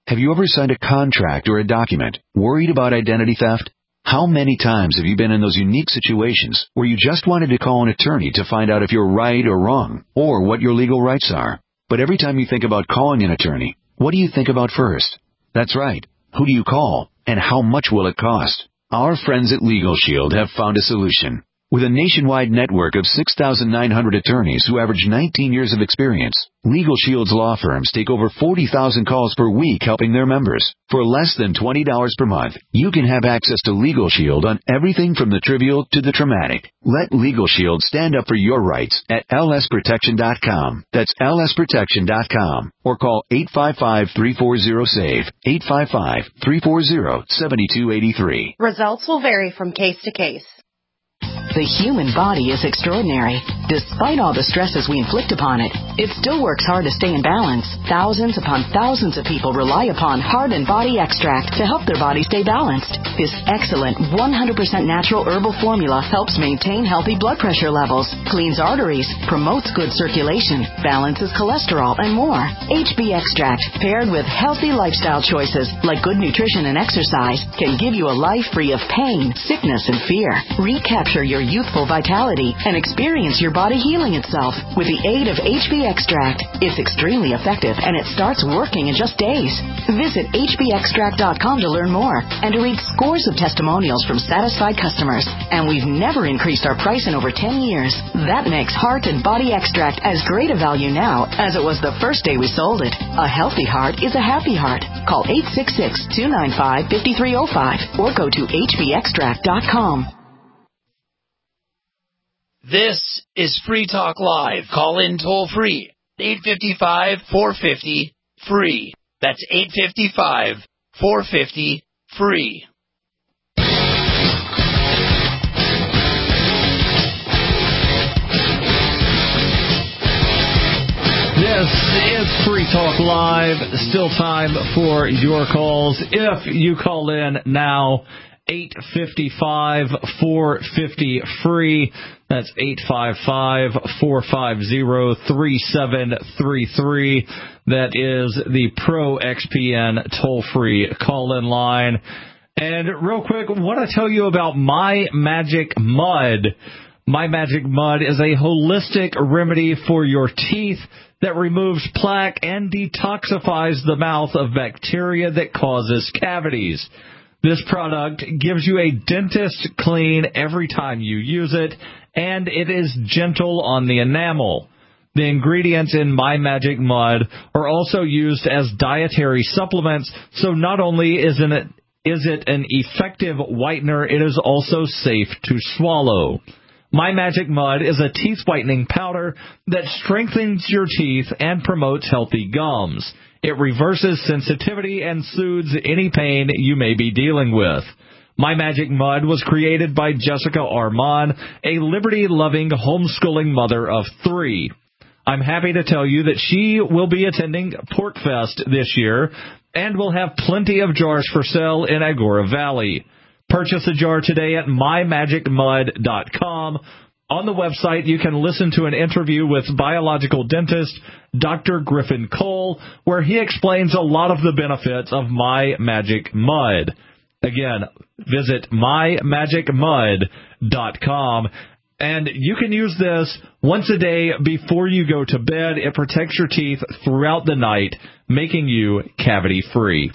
Have you ever signed a contract or a document worried about identity theft? How many times have you been in those unique situations where you just wanted to call an attorney to find out if you're right or wrong, or what your legal rights are? But every time you think about calling an attorney, what do you think about first? That's right. Who do you call, and how much will it cost? Our friends at Legal Shield have found a solution. With a nationwide network of six thousand nine hundred attorneys who average nineteen years of experience, Legal Shield's law firms take over forty thousand calls per week helping their members. For less than twenty dollars per month, you can have access to Legal Shield on everything from the trivial to the traumatic. Let Legal Shield stand up for your rights at L S protection dot com. That's L S protection dot com. Or call eight five five, three four zero, S A V E, eight five five, three four zero, seven two eight three. Results will vary from case to case. The human body is extraordinary. Despite all the stresses we inflict upon it, it still works hard to stay in balance. Thousands upon thousands of people rely upon Heart and Body Extract to help their body stay balanced. This excellent one hundred percent natural herbal formula helps maintain healthy blood pressure levels, cleans arteries, promotes good circulation, balances cholesterol, and more. H B Extract, paired with healthy lifestyle choices like good nutrition and exercise, can give you a life free of pain, sickness, and fear. Recapture your youthful vitality and experience your body healing itself with the aid of H B Extract. It's extremely effective and it starts working in just days. Visit H B extract dot com to learn more and to read scores of testimonials from satisfied customers. And we've never increased our price in over ten years. That makes Heart and Body Extract as great a value now as it was the first day we sold it. A healthy heart is a happy heart. Call eight six six, two nine five, five three zero five or go to H B extract dot com. This is Free Talk Live. Call in toll free. eight five five, four five zero, free. That's eight five five, four five zero, free. This is Free Talk Live. Still time for your calls. If you call in now, eight five five, four five zero, free. That's eight five five, four five zero, three seven three three. That is the Pro X P N toll-free call-in line. And real quick, I want to tell you about My Magic Mud. My Magic Mud is a holistic remedy for your teeth that removes plaque and detoxifies the mouth of bacteria that causes cavities. This product gives you a dentist clean every time you use it, and it is gentle on the enamel. The ingredients in My Magic Mud are also used as dietary supplements, so not only is it, is it an effective whitener, it is also safe to swallow. My Magic Mud is a teeth whitening powder that strengthens your teeth and promotes healthy gums. It reverses sensitivity and soothes any pain you may be dealing with. My Magic Mud was created by Jessica Armand, a liberty-loving homeschooling mother of three. I'm happy to tell you that she will be attending Pork Fest this year and will have plenty of jars for sale in Agora Valley. Purchase a jar today at my magic mud dot com. On the website, you can listen to an interview with biological dentist Doctor Griffin Cole, where he explains a lot of the benefits of My Magic Mud. Again, visit my magic mud dot com. And you can use this once a day before you go to bed. It protects your teeth throughout the night, making you cavity-free.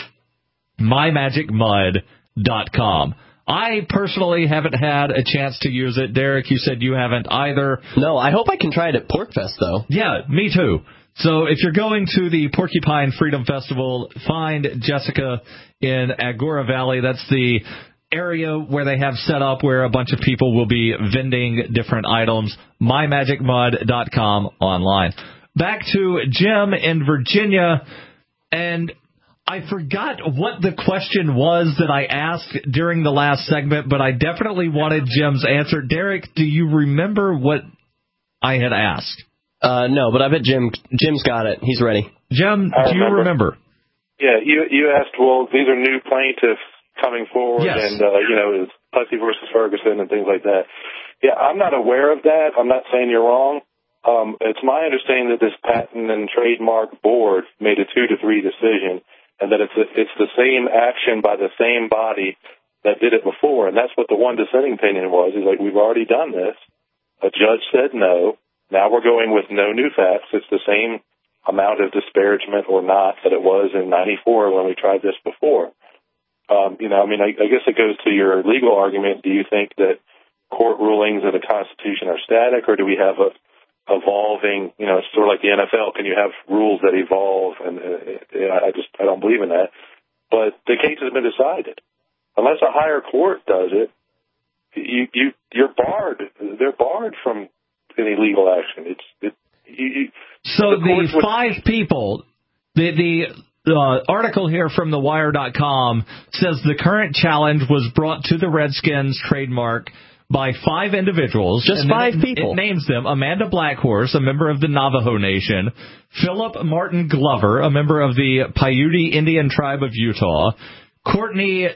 my magic mud dot com. I personally haven't had a chance to use it. Derek, you said you haven't either. No, I hope I can try it at Pork Fest, though. Yeah, me too. So if you're going to the Porcupine Freedom Festival, find Jessica in Agora Valley. That's the area where they have set up where a bunch of people will be vending different items. my magic mud dot com online. Back to Jim in Virginia, and I forgot what the question was that I asked during the last segment, but I definitely wanted Jim's answer. Derek, do you remember what I had asked? Uh, no, but I bet Jim Jim's got it. He's ready. Jim, I do you remember. remember? Yeah, you you asked, well, these are new plaintiffs coming forward, yes. and, uh, you know, it's Plessy versus Ferguson and things like that. Yeah, I'm not aware of that. I'm not saying you're wrong. Um, it's my understanding that this Patent and Trademark Board made a two to three decision, and that it's a, it's the same action by the same body that did it before. And that's what the one dissenting opinion was. He's like, we've already done this. A judge said no. Now we're going with no new facts. It's the same amount of disparagement or not that it was in ninety-four when we tried this before. Um, you know, I mean, I, I guess it goes to your legal argument. Do you think that court rulings of the Constitution are static, or do we have a evolving, you know, it's sort of like the N F L. Can you have rules that evolve? And uh, I just, I don't believe in that. But the case has been decided. Unless a higher court does it, you, you, you're barred. They're barred from any legal action. It's, it, you, you, so the, the five would, people, the, the uh, article here from the wire dot com says the current challenge was brought to the Redskins trademark by five individuals. Just five it, people. It names them Amanda Blackhorse, a member of the Navajo Nation, Philip Martin Glover, a member of the Paiute Indian Tribe of Utah, Courtney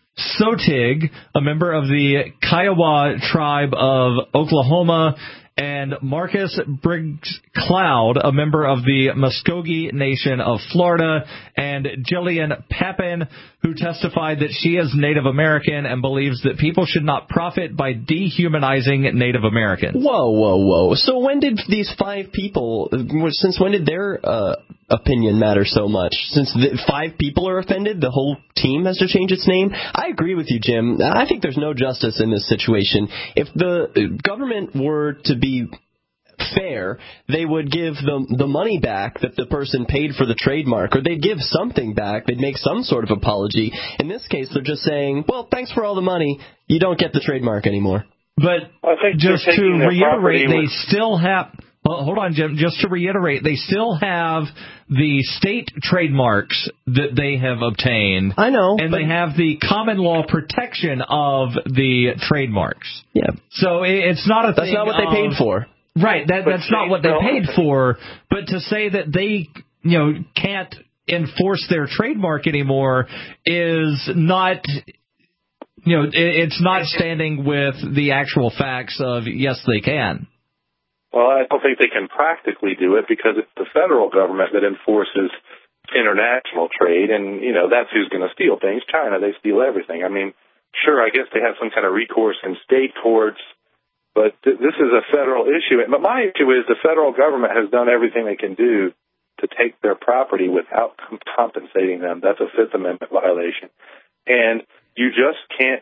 Sotig, a member of the Kiowa Tribe of Oklahoma, and Marcus Briggs Cloud, a member of the Muskogee Nation of Florida, and Jillian Papin, who testified that she is Native American and believes that people should not profit by dehumanizing Native Americans. Whoa, whoa, whoa. So when did these five people, since when did their uh, opinion matter so much? Since the five people are offended, the whole team has to change its name? I agree with you, Jim. I think there's no justice in this situation. If the government were to be fair, they would give the the money back that the person paid for the trademark, or they'd give something back. They'd make some sort of apology. In this case, they're just saying, well, thanks for all the money. You don't get the trademark anymore. But I think just to reiterate, they with... still have... Well, hold on, Jim. Just to reiterate, they still have the state trademarks that they have obtained. I know. And but... they have the common law protection of the trademarks. Yeah. So it's not a That's thing not what of, they paid for. Right. That, that's not what they well, paid for. But to say that they, you know, can't enforce their trademark anymore is not... You know, it's not standing with the actual facts of, yes, they can. Well, I don't think they can practically do it because it's the federal government that enforces international trade, and, you know, that's who's going to steal things. China, they steal everything. I mean, sure, I guess they have some kind of recourse in state courts, but th- this is a federal issue. But my issue is the federal government has done everything they can do to take their property without compensating them. That's a Fifth Amendment violation. And you just can't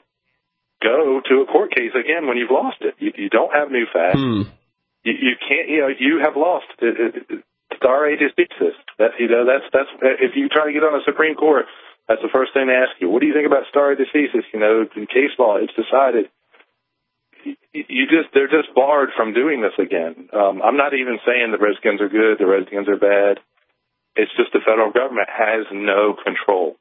go to a court case again when you've lost it. You, you don't have new facts. Hmm. You, you can't. You know, you have lost. It, it, it, stare decisis. That you know, that's that's if you try to get on a Supreme Court, that's the first thing they ask you. What do you think about stare decisis? You know, in case law, it's decided. You, you just they're just barred from doing this again. Um, I'm not even saying the Redskins are good, the Redskins are bad. It's just the federal government has no control.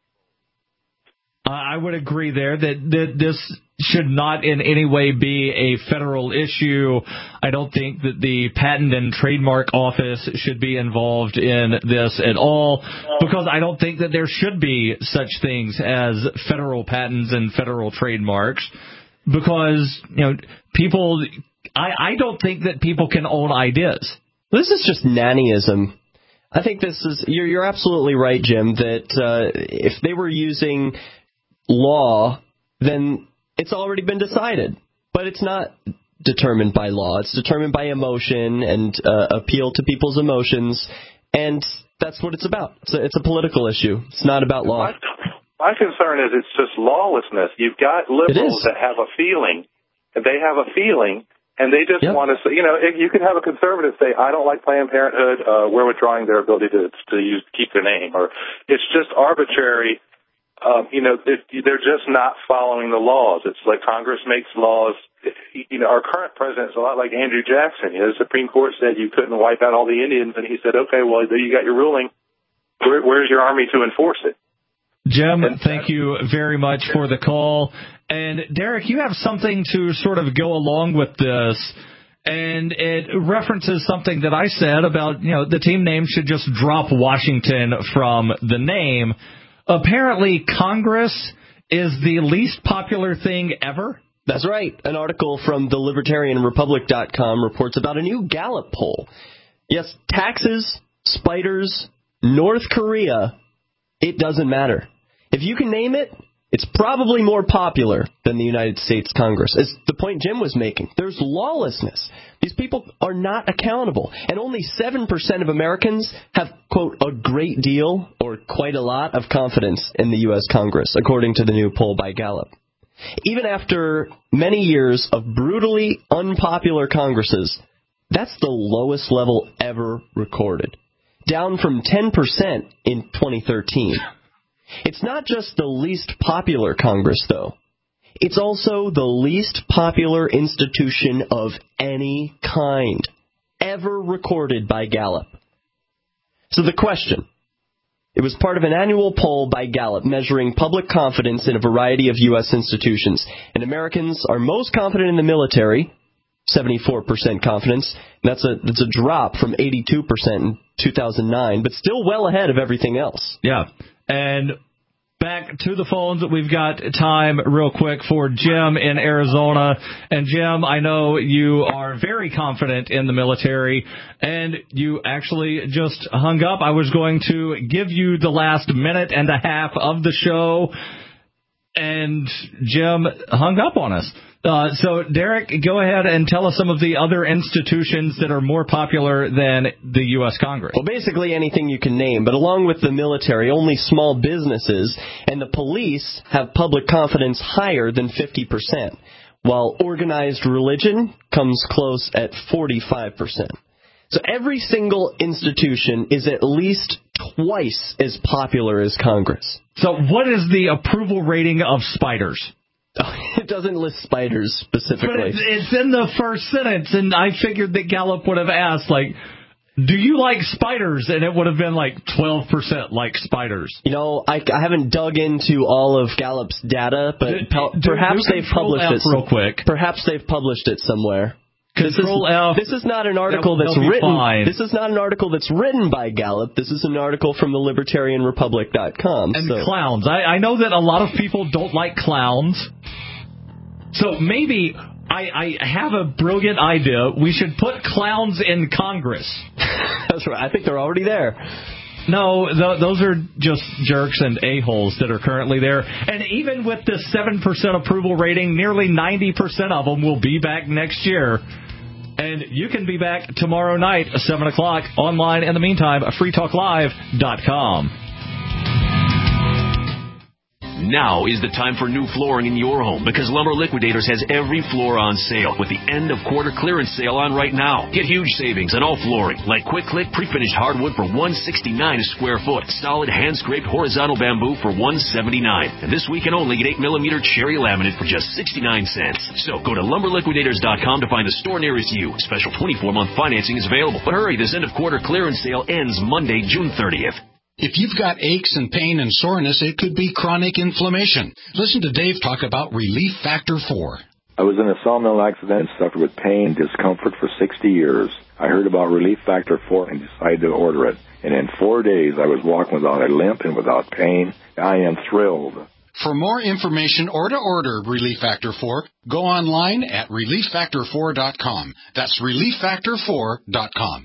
I would agree there that, that this should not in any way be a federal issue. I don't think that the Patent and Trademark Office should be involved in this at all, because I don't think that there should be such things as federal patents and federal trademarks, because, you know, people, I, I don't think that people can own ideas. This is just nannyism. I think this is, you're, you're absolutely right, Jim, that uh, if they were using law, then it's already been decided. But it's not determined by law. It's determined by emotion and uh, appeal to people's emotions, and that's what it's about. It's a, it's a political issue. It's not about law. My, my concern is it's just lawlessness. You've got liberals that have a feeling, and they have a feeling, and they just yep. want to say, you know, you can have a conservative say, I don't like Planned Parenthood, uh, we're withdrawing their ability to, to use keep their name, or it's just arbitrary. Um, you know, they're just not following the laws. It's like Congress makes laws. You know, our current president is a lot like Andrew Jackson. You know, the Supreme Court said you couldn't wipe out all the Indians, and he said, okay, well, you got your ruling. Where, where's your army to enforce it? Jim, thank you very much for the call. And, Derek, you have something to sort of go along with this, and it references something that I said about, you know, the team name should just drop Washington from the name. Apparently, Congress is the least popular thing ever. That's right. An article from the libertarian republic dot com reports about a new Gallup poll. Yes, taxes, spiders, North Korea, It doesn't matter. If you can name it, it's probably more popular than the United States Congress. It's the point Jim was making. There's lawlessness. These people are not accountable. And only seven percent of Americans have, quote, a great deal or quite a lot of confidence in the U S Congress, according to the new poll by Gallup. Even after many years of brutally unpopular Congresses, that's the lowest level ever recorded, down from ten percent in twenty thirteen. It's not just the least popular Congress, though. It's also the least popular institution of any kind ever recorded by Gallup. So the question, it was part of an annual poll by Gallup measuring public confidence in a variety of U S institutions. And Americans are most confident in the military, seventy-four percent confidence. That's a, that's a drop from eighty-two percent in two thousand nine, but still well ahead of everything else. Yeah. And back to the phones. We've got time real quick for Jim in Arizona. And Jim, I know you are very confident in the military, and you actually just hung up. I was going to give you the last minute and a half of the show, and Jim hung up on us. Uh, so, Derek, go ahead and tell us some of the other institutions that are more popular than the U S Congress. Well, basically anything you can name, but along with the military, only small businesses and the police have public confidence higher than fifty percent, while organized religion comes close at forty-five percent. So every single institution is at least twice as popular as Congress. So what is the approval rating of spiders? It doesn't list spiders specifically. But it's, it's in the first sentence, and I figured that Gallup would have asked, like, do you like spiders? And it would have been like twelve percent like spiders. You know, I, I haven't dug into all of Gallup's data, but do, pe- do, perhaps do they've published F it real quick. Perhaps they've published it somewhere. Control this is, F. This is not an article that's written. Fine. This is not an article that's written by Gallup. This is an article from the libertarian republic dot com. And so. clowns. I, I know that a lot of people don't like clowns. So maybe I, I have a brilliant idea. We should put clowns in Congress. That's right. I think they're already there. No, th- those are just jerks and a-holes that are currently there. And even with the seven percent approval rating, nearly ninety percent of them will be back next year. And you can be back tomorrow night at seven o'clock online in the meantime at free talk live dot com. Now is the time for new flooring in your home because Lumber Liquidators has every floor on sale with the end of quarter clearance sale on right now. Get huge savings on all flooring like Quick Click pre-finished hardwood for one hundred sixty-nine dollars a square foot, solid hand-scraped horizontal bamboo for one hundred seventy-nine dollars. And this weekend only get eight millimeter cherry laminate for just sixty-nine cents. So go to lumber liquidators dot com to find a store nearest you. Special twenty-four month financing is available. But hurry, this end of quarter clearance sale ends Monday, June thirtieth. If you've got aches and pain and soreness, it could be chronic inflammation. Listen to Dave talk about Relief Factor four. I was in a sawmill accident and suffered with pain and discomfort for sixty years. I heard about Relief Factor four and decided to order it. And in four days, I was walking without a limp and without pain. I am thrilled. For more information or to order Relief Factor four, go online at relief factor four dot com. That's relief factor four dot com.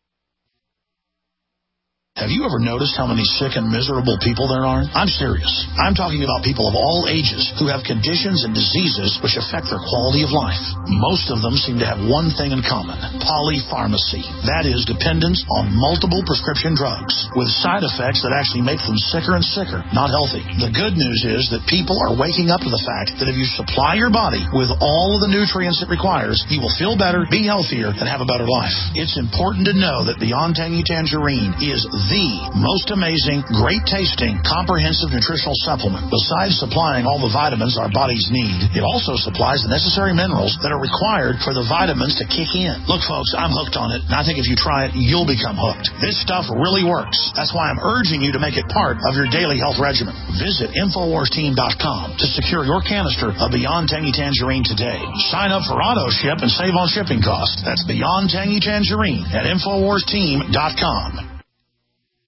Have you ever noticed how many sick and miserable people there are? I'm serious. I'm talking about people of all ages who have conditions and diseases which affect their quality of life. Most of them seem to have one thing in common: polypharmacy. That is, dependence on multiple prescription drugs with side effects that actually make them sicker and sicker, not healthy. The good news is that people are waking up to the fact that if you supply your body with all of the nutrients it requires, you will feel better, be healthier, and have a better life. It's important to know that Beyond Tangy Tangerine is the most amazing, great-tasting, comprehensive nutritional supplement. Besides supplying all the vitamins our bodies need, it also supplies the necessary minerals that are required for the vitamins to kick in. Look, folks, I'm hooked on it, and I think if you try it, you'll become hooked. This stuff really works. That's why I'm urging you to make it part of your daily health regimen. Visit infowars team dot com to secure your canister of Beyond Tangy Tangerine today. Sign up for auto ship and save on shipping costs. That's Beyond Tangy Tangerine at infowars team dot com.